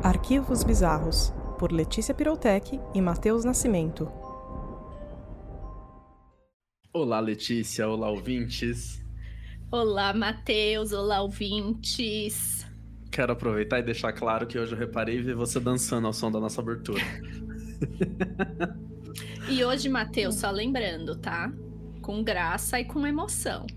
Arquivos Bizarros, por Letícia Pirotech e Matheus Nascimento. Olá, Letícia. Olá, ouvintes. Olá, Matheus. Olá, ouvintes. Quero aproveitar e deixar claro que hoje eu reparei ver você dançando ao som da nossa abertura. E hoje, Matheus, só lembrando, tá? Com graça e com emoção.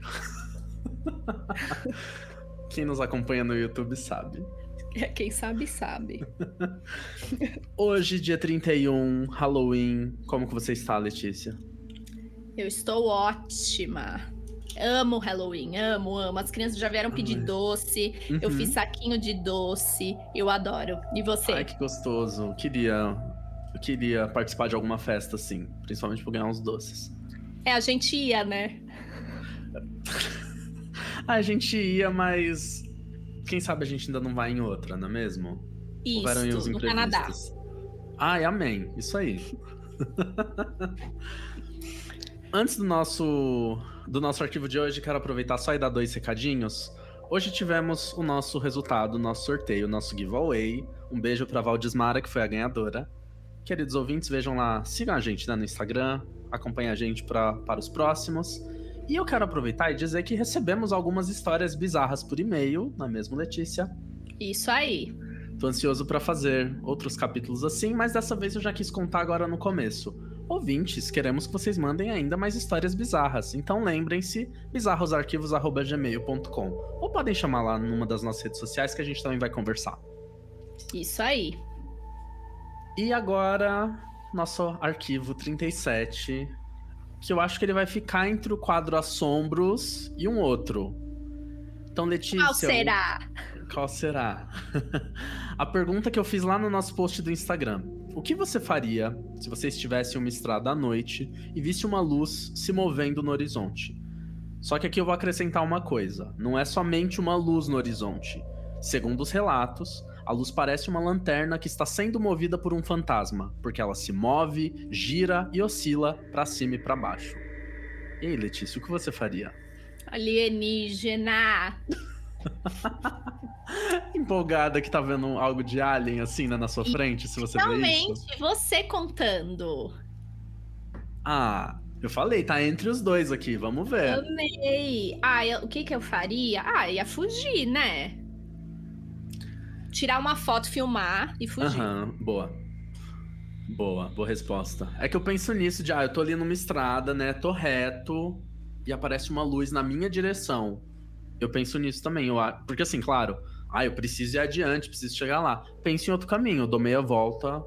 Quem nos acompanha no YouTube sabe. Quem sabe, sabe. Hoje, dia 31, Halloween. Como que você está, Letícia? Eu estou ótima. Amo Halloween, amo. As crianças já vieram pedir doce. Eu fiz saquinho de doce. Eu adoro. E você? Ai, que gostoso. Eu queria participar de alguma festa, assim. Principalmente pra ganhar uns doces. A gente ia, né? A gente ia, mas... Quem sabe a gente ainda não vai em outra, não é mesmo? Isso, no Canadá. Ai, amém. Isso aí. Antes do nosso arquivo de hoje, quero aproveitar só e dar 2 recadinhos. Hoje tivemos o nosso resultado, o nosso sorteio, o nosso giveaway. Um beijo pra Valdismara, que foi a ganhadora. Queridos ouvintes, vejam lá, sigam a gente, né, no Instagram, acompanhem a gente para os próximos. E eu quero aproveitar e dizer que recebemos algumas histórias bizarras por e-mail, não é mesmo, Letícia? Isso aí. Tô ansioso para fazer outros capítulos assim, mas dessa vez eu já quis contar agora no começo. Ouvintes, queremos que vocês mandem ainda mais histórias bizarras, então lembrem-se, bizarrosarquivos@gmail.com, ou podem chamar lá numa das nossas redes sociais que a gente também vai conversar. Isso aí. E agora, nosso arquivo 37, que eu acho que ele vai ficar entre o quadro Assombros e um outro. Então, Letícia... Qual será? A pergunta que eu fiz lá no nosso post do Instagram. O que você faria se você estivesse em uma estrada à noite e visse uma luz se movendo no horizonte? Só que aqui eu vou acrescentar uma coisa. Não é somente uma luz no horizonte. Segundo os relatos, a luz parece uma lanterna que está sendo movida por um fantasma, porque ela se move, gira e oscila para cima e para baixo. E aí, Letícia, o que você faria? Alienígena! Empolgada que tá vendo algo de alien assim, né, na sua frente, se você vê isso? Realmente, você contando. Ah, eu falei, tá entre os dois aqui, vamos ver. Amei! O que eu faria? Ia fugir, né? Tirar uma foto, filmar e fugir. Boa. Boa resposta. É que eu penso nisso de, eu tô ali numa estrada, né, tô reto e aparece uma luz na minha direção. Eu penso nisso também, porque assim, claro, eu preciso ir adiante, preciso chegar lá. Penso em outro caminho, eu dou meia volta.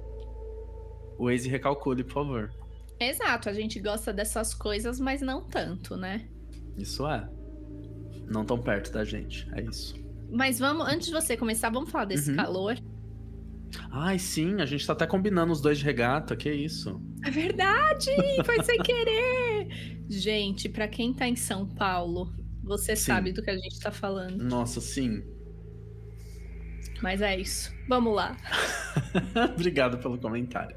O Waze recalcule, por favor. Exato, a gente gosta dessas coisas, mas não tanto, né? Isso é. Não tão perto da gente, é isso. Mas antes de você começar, vamos falar desse calor. Ai, sim, a gente tá até combinando os dois de regata, que isso? É verdade, foi sem querer. Gente, pra quem tá em São Paulo, você sabe do que a gente tá falando. Nossa, sim. Mas é isso, vamos lá. Obrigado pelo comentário.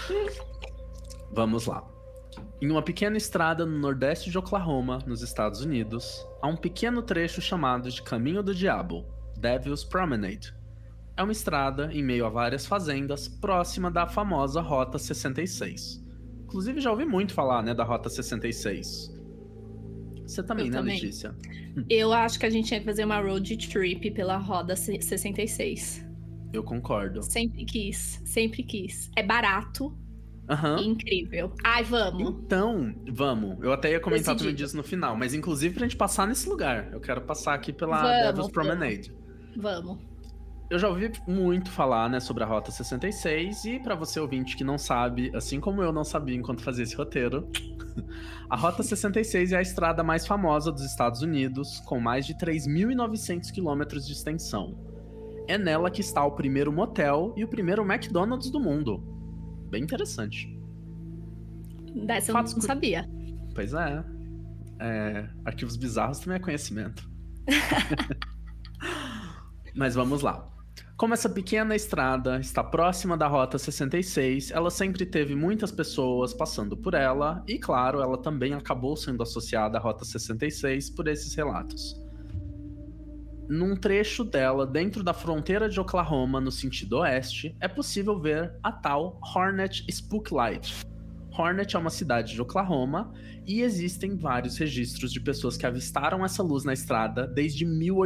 Vamos lá. Em uma pequena estrada no nordeste de Oklahoma, nos Estados Unidos, há um pequeno trecho chamado de Caminho do Diabo, Devil's Promenade. É uma estrada em meio a várias fazendas, próxima da famosa Rota 66. Inclusive, já ouvi muito falar, né, da Rota 66. Você também, né, Letícia? Eu acho que a gente tinha que fazer uma road trip pela Rota 66. Eu concordo. Sempre quis. É barato. Incrível. Vamos. Então, vamos. Eu até ia comentar também disso no final, mas inclusive pra gente passar nesse lugar. Eu quero passar aqui pela Devil's Promenade. Vamos. Eu já ouvi muito falar, né, sobre a Rota 66, e pra você ouvinte que não sabe, assim como eu não sabia enquanto fazia esse roteiro, a Rota 66 é a estrada mais famosa dos Estados Unidos, com mais de 3.900 quilômetros de extensão. É nela que está o primeiro motel e o primeiro McDonald's do mundo. Bem interessante. Dessa eu não sabia. Pois é. Arquivos bizarros também é conhecimento. Mas vamos lá. Como essa pequena estrada está próxima da Rota 66, ela sempre teve muitas pessoas passando por ela, e claro, ela também acabou sendo associada à Rota 66 por esses relatos. num trecho dela, dentro da fronteira de Oklahoma, no sentido oeste, é possível ver a tal Hornet Spooklight. Hornet é uma cidade de Oklahoma e existem vários registros de pessoas que avistaram essa luz na estrada desde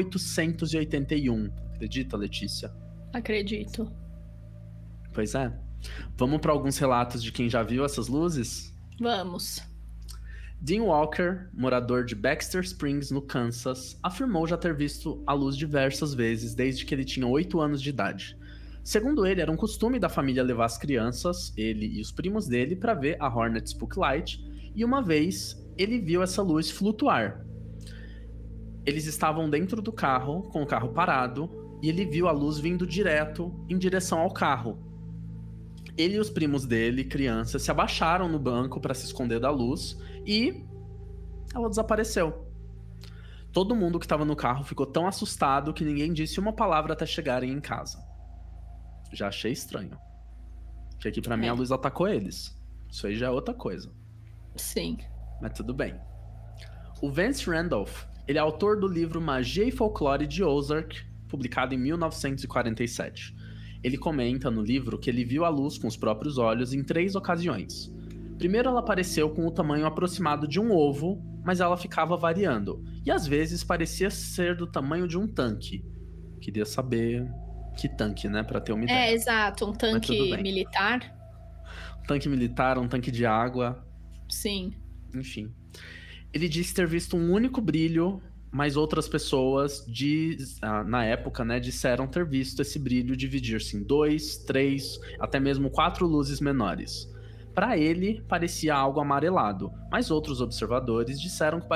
1881. Acredita, Letícia? Acredito. Pois é. Vamos para alguns relatos de quem já viu essas luzes? Vamos. Dean Walker, morador de Baxter Springs, no Kansas, afirmou já ter visto a luz diversas vezes desde que ele tinha 8 anos de idade. Segundo ele, era um costume da família levar as crianças, ele e os primos dele, para ver a Hornet Spooklight, e uma vez ele viu essa luz flutuar. Eles estavam dentro do carro, com o carro parado, e ele viu a luz vindo direto em direção ao carro. Ele e os primos dele, crianças, se abaixaram no banco para se esconder da luz e ela desapareceu. Todo mundo que estava no carro ficou tão assustado que ninguém disse uma palavra até chegarem em casa. Já achei estranho. Porque aqui pra mim a luz atacou eles. Isso aí já é outra coisa. Sim. Mas tudo bem. O Vance Randolph, ele é autor do livro Magia e Folclore de Ozark, publicado em 1947. Ele comenta no livro que ele viu a luz com os próprios olhos em 3 ocasiões. Primeiro ela apareceu com o tamanho aproximado de um ovo, mas ela ficava variando. E às vezes parecia ser do tamanho de um tanque. Queria saber que tanque, né? Pra ter uma ideia. É, exato. Um tanque militar. Um tanque militar, um tanque de água. Sim. Enfim. Ele disse ter visto um único brilho, mas outras pessoas na época, né, disseram ter visto esse brilho dividir-se em 2, 3, até mesmo 4 luzes menores. Para ele, parecia algo amarelado, mas outros observadores disseram que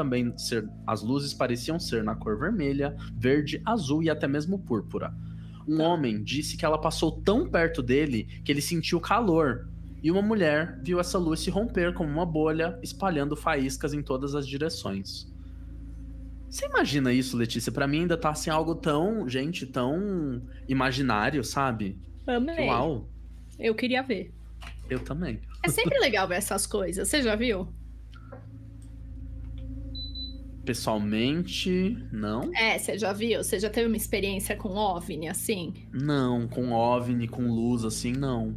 as luzes pareciam ser na cor vermelha, verde, azul e até mesmo púrpura. Um homem disse que ela passou tão perto dele que ele sentiu calor, e uma mulher viu essa luz se romper como uma bolha, espalhando faíscas em todas as direções. Você imagina isso, Letícia? Pra mim ainda tá assim algo tão imaginário, sabe? Amei. Uau. Eu queria ver. Eu também. É sempre legal ver essas coisas. Você já viu? Pessoalmente, não. É, você já viu? Você já teve uma experiência com OVNI, assim? Não, com OVNI, com luz, assim, não.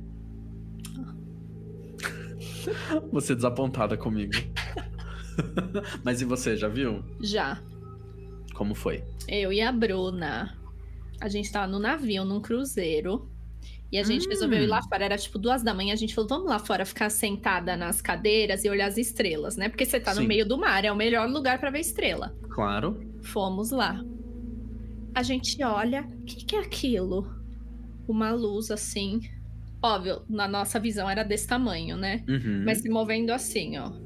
Você desapontada comigo. Mas e você, já viu? Já. Como foi? Eu e a Bruna. A gente tava no navio, num cruzeiro. E a gente resolveu ir lá fora. Era tipo 2 da manhã. A gente falou, vamos lá fora ficar sentada nas cadeiras e olhar as estrelas, né? Porque você tá no meio do mar. É o melhor lugar pra ver estrela. Claro. Fomos lá. A gente olha. O que é aquilo? Uma luz assim. Óbvio, na nossa visão era desse tamanho, né? Uhum. Mas se movendo assim, ó.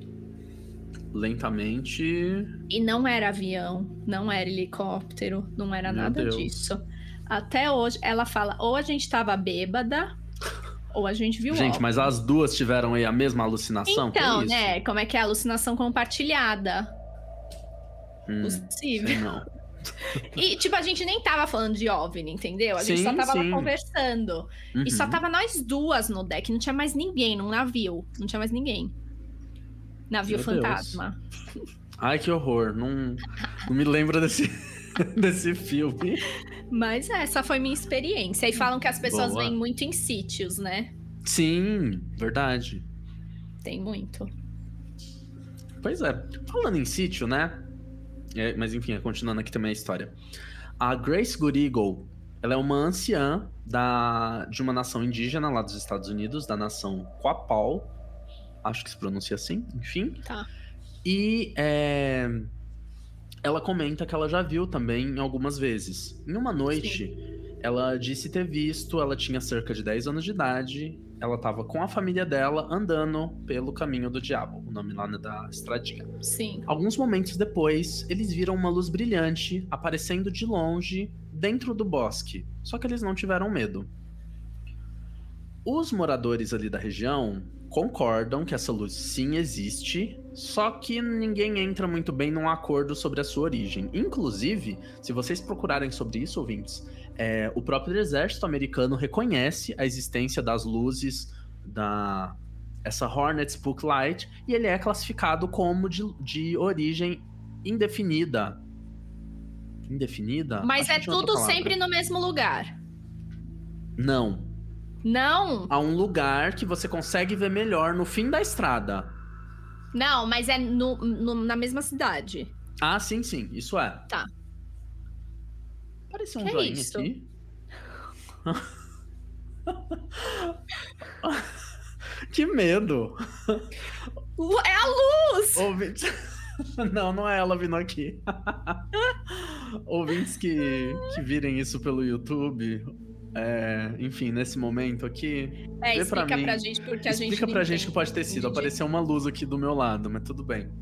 Lentamente. E não era avião, não era helicóptero, não era nada disso. Até hoje, ela fala, ou a gente tava bêbada, ou a gente viu Gente, óbvio. mas as duas tiveram aí a mesma alucinação? Então, né? Como é que é a alucinação compartilhada? Possível. Não. E, tipo, a gente nem tava falando de OVNI, entendeu? A gente só tava lá conversando. Uhum. E só tava nós duas no deck, não tinha mais ninguém num navio. Não tinha mais ninguém. Navio Meu fantasma. Deus. Ai, que horror. Não me lembro desse filme. Mas essa foi minha experiência. E falam que as pessoas vêm muito em sítios, né? Sim, verdade. Tem muito. Pois é. Falando em sítio, né? Mas enfim, continuando aqui também a história. A Grace Good Eagle, ela é uma anciã de uma nação indígena lá dos Estados Unidos, da nação Quapaw. Acho que se pronuncia assim, enfim. Tá. E ela comenta que ela já viu também algumas vezes. Em uma noite, ela disse ter visto, ela tinha cerca de 10 anos de idade, ela estava com a família dela andando pelo Caminho do Diabo, o nome lá da estradinha. Sim. Alguns momentos depois, eles viram uma luz brilhante aparecendo de longe dentro do bosque, só que eles não tiveram medo. Os moradores ali da região concordam que essa luz sim existe, só que ninguém entra muito bem num acordo sobre a sua origem. Inclusive, se vocês procurarem sobre isso, ouvintes, o próprio exército americano reconhece a existência das luzes essa Hornet Spooklight, e ele é classificado como de origem indefinida. indefinida. Mas acho é que tinha outra tudo palavra. sempre no mesmo lugar. Não. Não? Há um lugar que você consegue ver melhor no fim da estrada. Não, mas é na mesma cidade. Ah, sim, isso é. Tá. Apareceu um Que joinha isso? aqui. Que medo. É a luz! Ouvintes... Não é ela vindo aqui. Ouvintes que virem isso pelo YouTube, enfim, nesse momento aqui... Explica pra gente porque a gente Explica não pra gente entende. que pode ter sido. Apareceu uma luz aqui do meu lado, mas tudo bem.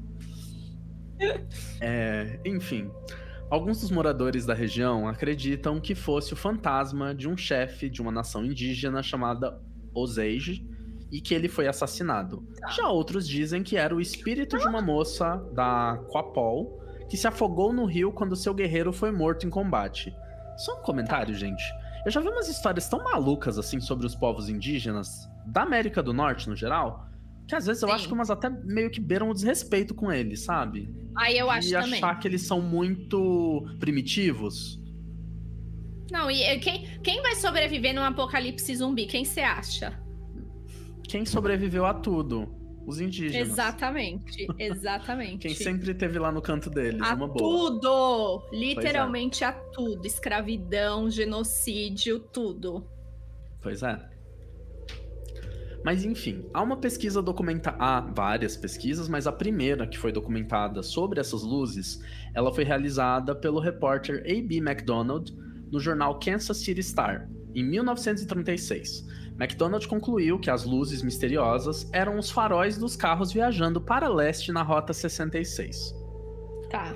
Enfim... Alguns dos moradores da região acreditam que fosse o fantasma de um chefe de uma nação indígena chamada Osage e que ele foi assassinado. Já outros dizem que era o espírito de uma moça da Quapol que se afogou no rio quando seu guerreiro foi morto em combate. Só um comentário, gente. Eu já vi umas histórias tão malucas assim sobre os povos indígenas da América do Norte no geral, que às vezes eu acho que umas até meio que beiram o desrespeito com eles, sabe? Aí eu acho também. E achar que eles são muito primitivos. Não, e quem vai sobreviver num apocalipse zumbi? Quem você acha? Quem sobreviveu a tudo? Os indígenas. Exatamente. Quem sempre esteve lá no canto deles, a uma boa. Tudo! Literalmente a tudo. Escravidão, genocídio, tudo. Pois é. Mas enfim, há uma pesquisa documentada... Há várias pesquisas, mas a primeira que foi documentada sobre essas luzes, ela foi realizada pelo repórter A.B. McDonald no jornal Kansas City Star, em 1936. McDonald concluiu que as luzes misteriosas eram os faróis dos carros viajando para leste na Rota 66. Tá.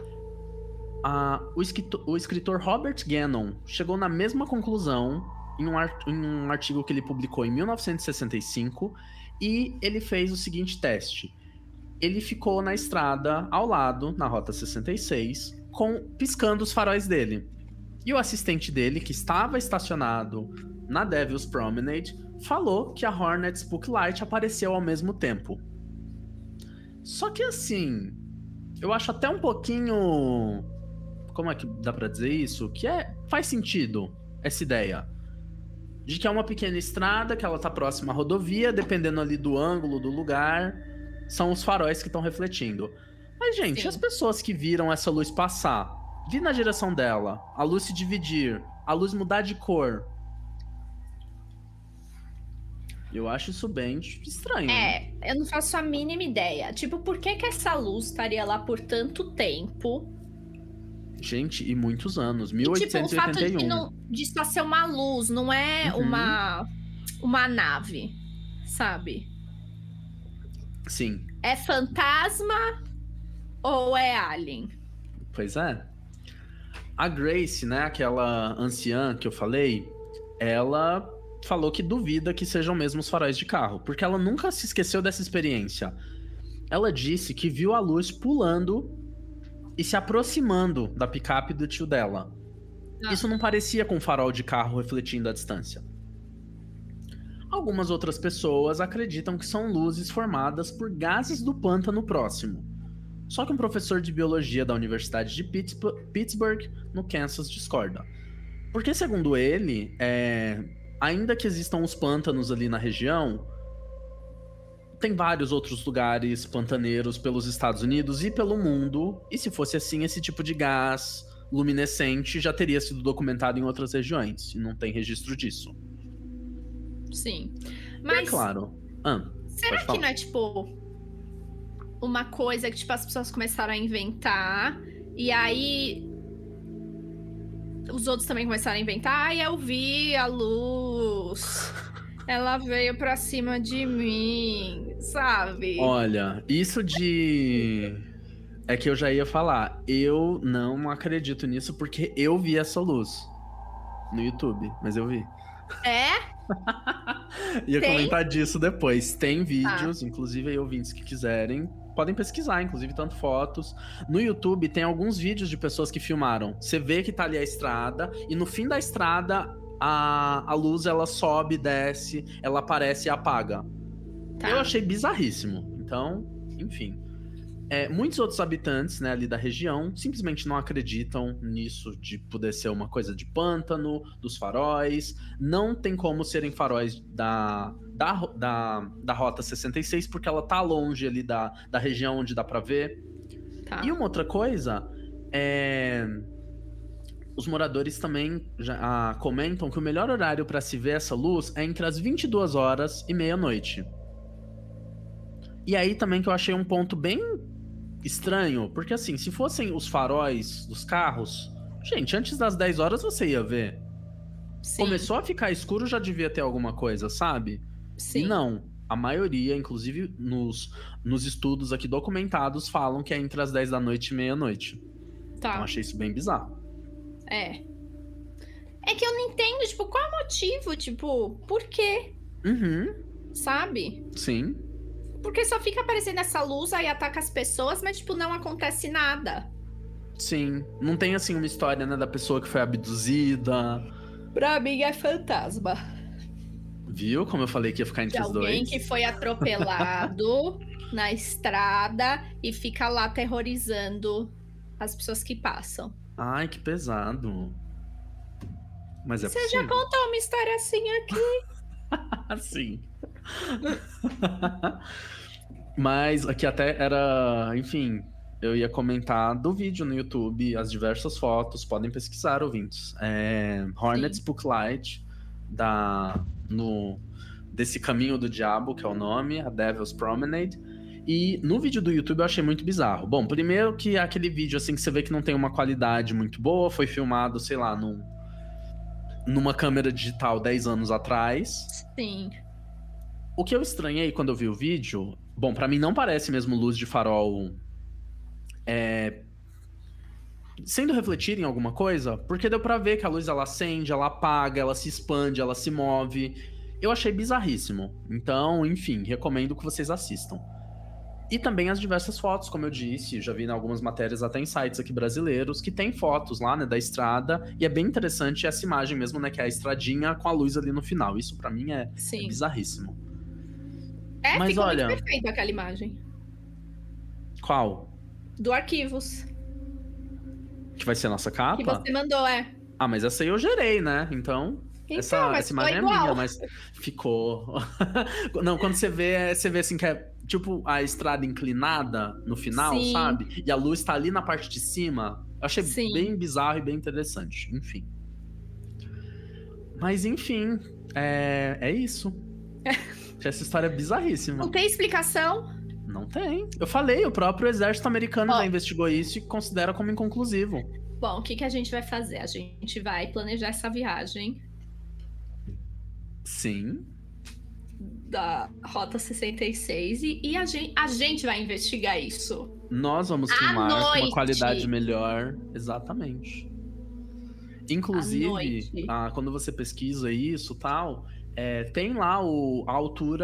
O escritor Robert Gannon chegou na mesma conclusão em um artigo que ele publicou em 1965, e ele fez o seguinte teste. Ele ficou na estrada ao lado, na Rota 66, piscando os faróis dele. E o assistente dele, que estava estacionado na Devil's Promenade, falou que a Hornet Spooklight apareceu ao mesmo tempo. Só que assim, eu acho até um pouquinho... Como é que dá pra dizer isso? Que faz sentido essa ideia. De que é uma pequena estrada, que ela tá próxima à rodovia, dependendo ali do ângulo do lugar, são os faróis que estão refletindo. Mas, gente, as pessoas que viram essa luz passar, vir na direção dela, a luz se dividir, a luz mudar de cor. Eu acho isso bem estranho. Eu não faço a mínima ideia. Tipo, por que essa luz estaria lá por tanto tempo? Gente, e muitos anos, 1881. Tipo, o fato de só ser uma luz, não é uma nave, sabe? Sim. É fantasma ou é alien? Pois é. A Grace, né, aquela anciã que eu falei, ela falou que duvida que sejam mesmo os faróis de carro, porque ela nunca se esqueceu dessa experiência. Ela disse que viu a luz pulando e se aproximando da picape do tio dela. Isso não parecia com um farol de carro refletindo a distância. Algumas outras pessoas acreditam que são luzes formadas por gases do pântano próximo. Só que um professor de biologia da Universidade de Pittsburgh, no Kansas, discorda. Porque, segundo ele, ainda que existam os pântanos ali na região, tem vários outros lugares pantaneiros pelos Estados Unidos e pelo mundo, e se fosse assim, esse tipo de gás luminescente já teria sido documentado em outras regiões, e não tem registro disso. Sim. Mas, claro. Será que não é, tipo, uma coisa que, tipo, as pessoas começaram a inventar, e aí os outros também começaram a inventar, e eu vi a luz... Ela veio pra cima de mim, sabe? Olha, isso de... É que eu já ia falar. Eu não acredito nisso porque eu vi essa luz no YouTube, mas eu vi. Ia comentar disso depois. Tem vídeos, inclusive aí ouvintes que quiserem, podem pesquisar, inclusive tanto fotos. No YouTube tem alguns vídeos de pessoas que filmaram. Você vê que tá ali a estrada e no fim da estrada... A luz, ela sobe, desce, ela aparece e apaga. Eu achei bizarríssimo. Então, enfim. muitos outros habitantes, né, ali da região simplesmente não acreditam nisso de poder ser uma coisa de pântano, dos faróis. Não tem como serem faróis da Rota 66, porque ela tá longe ali da região onde dá pra ver. Tá. E uma outra coisa os moradores também já comentam que o melhor horário pra se ver essa luz é entre as 22 horas e meia-noite. E aí também que eu achei um ponto bem estranho, porque assim, se fossem os faróis dos carros, gente, antes das 10 horas você ia ver. Sim. Começou a ficar escuro, já devia ter alguma coisa, sabe? Sim. E não, a maioria, inclusive nos estudos aqui documentados, falam que é entre as 10 da noite e meia-noite. Tá. Então achei isso bem bizarro. É que eu não entendo, tipo, qual é o motivo? Tipo, por quê? Sabe? Sim. Porque só fica aparecendo essa luz, aí ataca as pessoas, mas, tipo, não acontece nada. Sim. Não tem, assim, uma história, né, da pessoa que foi abduzida. Pra mim é fantasma. Viu? Como eu falei que ia ficar entre os dois. Alguém que foi atropelado na estrada e fica lá aterrorizando as pessoas que passam. Ai, que pesado. Mas é Você possível. já contou uma história assim aqui? Sim. Mas aqui até era... Enfim, eu ia comentar do vídeo no YouTube, as diversas fotos. Podem pesquisar, ouvintes. Hornet Spooklight, desse Caminho do Diabo, que é o nome, a Devil's Promenade. E no vídeo do YouTube eu achei muito bizarro. Bom, primeiro que aquele vídeo, assim, que você vê que não tem uma qualidade muito boa, foi filmado, sei lá, numa câmera digital 10 anos atrás. Sim. O que eu estranhei quando eu vi o vídeo... Bom, pra mim não parece mesmo luz de farol sendo refletida em alguma coisa, porque deu pra ver que a luz, ela acende, ela apaga, ela se expande, ela se move. Eu achei bizarríssimo. Então, enfim, recomendo que vocês assistam. E também as diversas fotos, como eu disse, já vi em algumas matérias até em sites aqui brasileiros, que tem fotos lá, né, da estrada, e é bem interessante essa imagem mesmo, né, que é a estradinha com a luz ali no final. Isso pra mim é bizarríssimo. Mas ficou olha... muito perfeito aquela imagem. Qual? Do Arquivos. Que vai ser a nossa capa? Que você mandou, Ah, mas essa aí eu gerei, né? Então essa imagem igual. é minha, mas ficou... Não, quando você vê assim que é tipo a estrada inclinada no final, Sim. sabe? E a luz tá ali na parte de cima. Eu achei bem bizarro e bem interessante. Enfim. Mas enfim, é isso. Essa história é bizarríssima. Não tem explicação? Não tem. Eu falei, o próprio exército americano já investigou isso e considera como inconclusivo. Bom, o que a gente vai fazer? A gente vai planejar essa viagem. Sim. Da Rota 66 e a gente vai investigar isso. Nós vamos filmar com uma qualidade melhor. Exatamente. Inclusive, quando você pesquisa isso e tal, tem lá a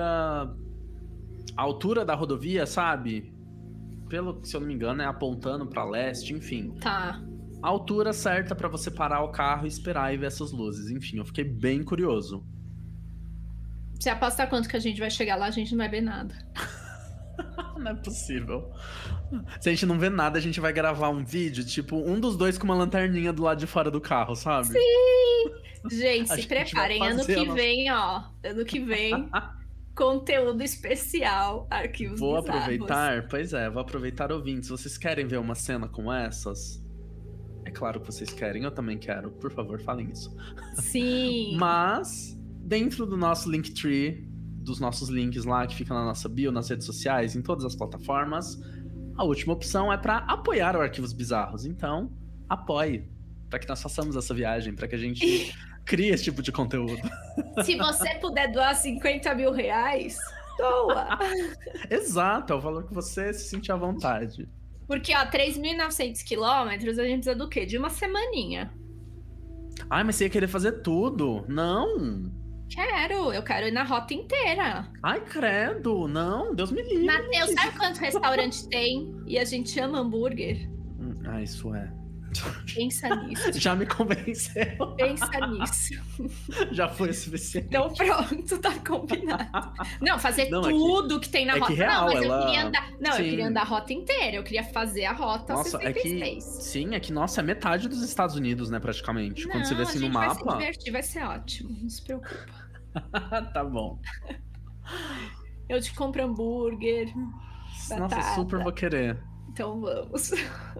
altura da rodovia, sabe? Pelo que, se eu não me engano, é apontando pra leste, enfim. Tá. A altura certa pra você parar o carro e esperar e ver essas luzes. Enfim, eu fiquei bem curioso. Se apostar quanto que a gente vai chegar lá, a gente não vai ver nada. Não é possível. Se a gente não vê nada, a gente vai gravar um vídeo, tipo, um dos dois com uma lanterninha do lado de fora do carro, sabe? Sim! Gente, se preparem. Ano que vem, conteúdo especial, Arquivos Vou Bizarros. Aproveitar, ouvintes. Vocês querem ver uma cena como essas? É claro que vocês querem, eu também quero. Por favor, falem isso. Sim! Mas, dentro do nosso Linktree, dos nossos links lá que ficam na nossa bio, nas redes sociais, em todas as plataformas, a última opção é para apoiar o Arquivos Bizarros. Então, apoie, para que nós façamos essa viagem, para que a gente crie esse tipo de conteúdo. Se você puder doar 50 mil reais, doa! Exato, é o valor que você se sentir à vontade. Porque, 3.900 quilômetros, a gente precisa do quê? De uma semaninha. Ai, mas você ia querer fazer tudo? Não! Eu quero ir na rota inteira. Ai, credo, não, Deus me livre. Matheus, sabe quanto restaurante tem? E a gente ama hambúrguer. Isso é. Pensa nisso. Já me convenceu. Pensa nisso. Já foi o suficiente. Então pronto, tá combinado. Não, fazer tudo que tem na rota. Real, não, mas ela... eu queria andar. Não, eu queria andar a rota inteira. Eu queria fazer a rota 66. Sim, é que, nossa, é metade dos Estados Unidos, né, praticamente. Não, quando você vê assim no mapa. Vai se divertir, vai ser ótimo. Não se preocupa. Tá bom. Eu te compro hambúrguer. Nossa, batata. super vou querer. Então vamos.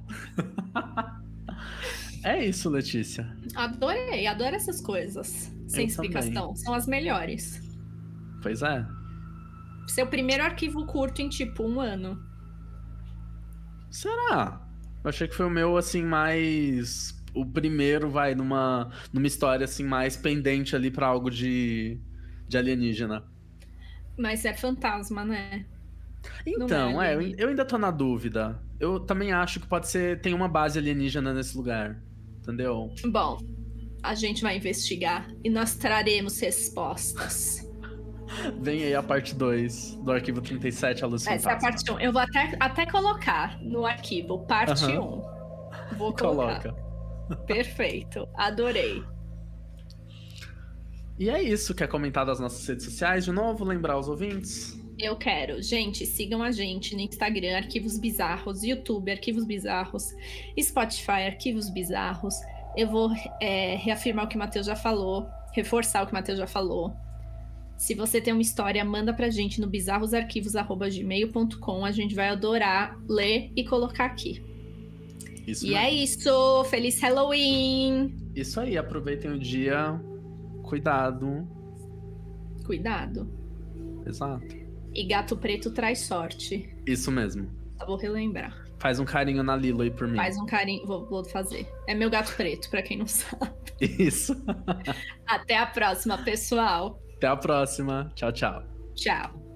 É isso, Letícia. Adorei, adoro essas coisas. Sem explicação. Também. São as melhores. Pois é. Seu primeiro arquivo curto em tipo 1 ano. Será? Eu achei que foi o meu, assim, mais... O primeiro, vai, numa história, assim, mais pendente ali pra algo de alienígena. Mas é fantasma, né? Então, eu ainda tô na dúvida. Eu também acho que pode ser... Tem uma base alienígena nesse lugar. Entendeu? Bom, a gente vai investigar e nós traremos respostas. Vem aí a parte 2 do arquivo 37, a Luz Essa é a parte 1. Eu vou até colocar no arquivo, parte 1. Vou colocar. Coloca. Perfeito, adorei. E é isso. Quer comentar das nossas redes sociais de novo? Lembrar os ouvintes? Eu quero. Gente, sigam a gente no Instagram, Arquivos Bizarros, YouTube, Arquivos Bizarros, Spotify, Arquivos Bizarros. Eu vou reafirmar o que o Matheus já falou, reforçar o que o Matheus já falou. Se você tem uma história, manda pra gente no bizarrosarquivos@gmail.com. A gente vai adorar ler e colocar aqui. Isso e mesmo. é isso. Feliz Halloween! Isso aí. Aproveitem o dia. Cuidado. Cuidado. Exato. E gato preto traz sorte. Isso mesmo. Só vou relembrar. Faz um carinho na Lilo aí por mim. Faz um carinho. Vou fazer. É meu gato preto, pra quem não sabe. Isso. Até a próxima, pessoal. Até a próxima. Tchau, tchau. Tchau.